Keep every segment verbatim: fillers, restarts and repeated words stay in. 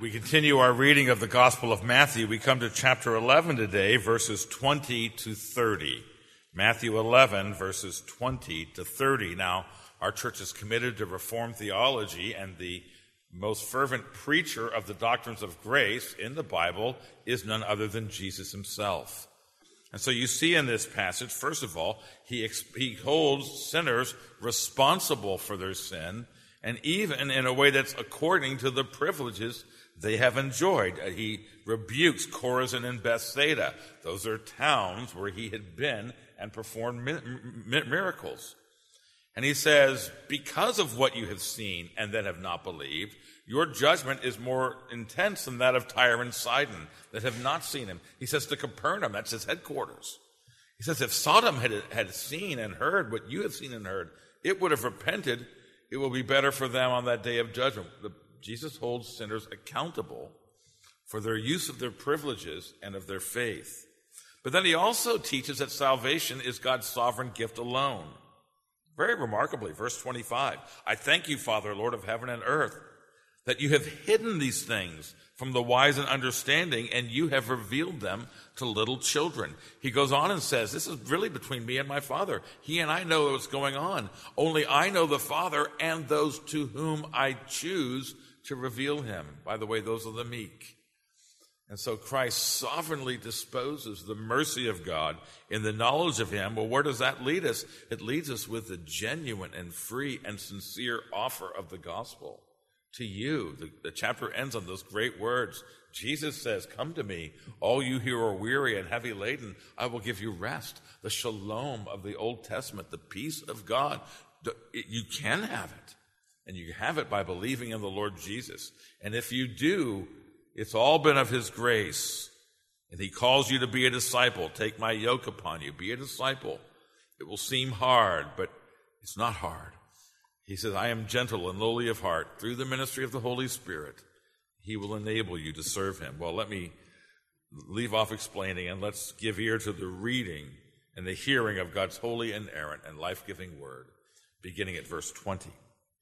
We continue our reading of the Gospel of Matthew. We come to chapter eleven today, verses twenty to thirty. Matthew eleven, verses twenty to thirty. Now, our church is committed to Reformed theology, and the most fervent preacher of the doctrines of grace in the Bible is none other than Jesus himself. And so you see in this passage, first of all, he, ex- he holds sinners responsible for their sin, and even in a way that's according to the privileges they have enjoyed. He rebukes Chorazin and Bethsaida. Those are towns where he had been and performed mi- mi- miracles. And he says, because of what you have seen and that have not believed, your judgment is more intense than that of Tyre and Sidon that have not seen him. He says to Capernaum, that's his headquarters. He says, if Sodom had, had seen and heard what you have seen and heard, it would have repented. It will be better for them on that day of judgment. The Jesus holds sinners accountable for their use of their privileges and of their faith. But then he also teaches that salvation is God's sovereign gift alone. Very remarkably, verse twenty-five, I thank you, Father, Lord of heaven and earth, that you have hidden these things from the wise and understanding, and you have revealed them to little children. He goes on and says, this is really between me and my Father. He and I know what's going on. Only I know the Father and those to whom I choose to reveal him. By the way, those are the meek. And so Christ sovereignly disposes the mercy of God in the knowledge of him. Well, where does that lead us? It leads us with the genuine and free and sincere offer of the gospel to you. The, the chapter ends on those great words. Jesus says, come to me, all you who are weary and heavy laden, I will give you rest. The shalom of the Old Testament, the peace of God. You can have it. And you have it by believing in the Lord Jesus. And if you do, it's all been of his grace. And he calls you to be a disciple. Take my yoke upon you. Be a disciple. It will seem hard, but it's not hard. He says, I am gentle and lowly of heart. Through the ministry of the Holy Spirit, he will enable you to serve him. Well, let me leave off explaining, and let's give ear to the reading and the hearing of God's holy, inerrant, and life-giving word, beginning at verse twenty.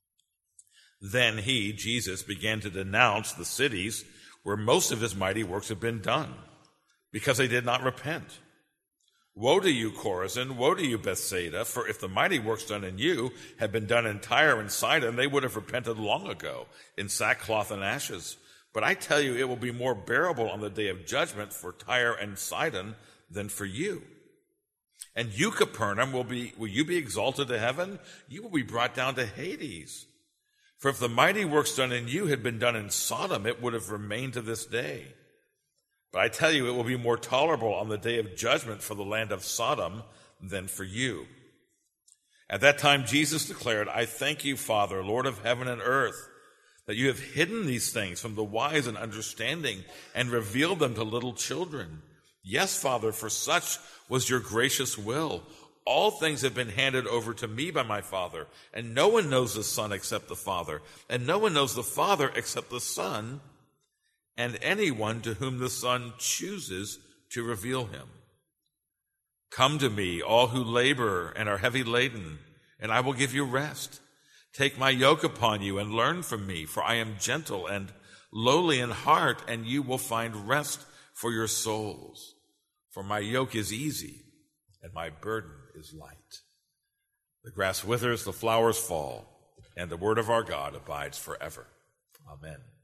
Then he, Jesus, began to denounce the cities where most of his mighty works had been done, because they did not repent. Woe to you, Chorazin! Woe to you, Bethsaida! For if the mighty works done in you had been done in Tyre and Sidon, they would have repented long ago in sackcloth and ashes. But I tell you, it will be more bearable on the day of judgment for Tyre and Sidon than for you. And you, Capernaum, will be will you be exalted to heaven? You will be brought down to Hades. For if the mighty works done in you had been done in Sodom, it would have remained to this day. But I tell you, it will be more tolerable on the day of judgment for the land of Sodom than for you. At that time, Jesus declared, I thank you, Father, Lord of heaven and earth, that you have hidden these things from the wise and understanding and revealed them to little children. Yes, Father, for such was your gracious will. All things have been handed over to me by my Father, and no one knows the Son except the Father, and no one knows the Father except the Son, and anyone to whom the Son chooses to reveal him. Come to me, all who labor and are heavy laden, and I will give you rest. Take my yoke upon you and learn from me, for I am gentle and lowly in heart, and you will find rest for your souls. For my yoke is easy, and my burden is light. The grass withers, the flowers fall, and the word of our God abides forever. Amen.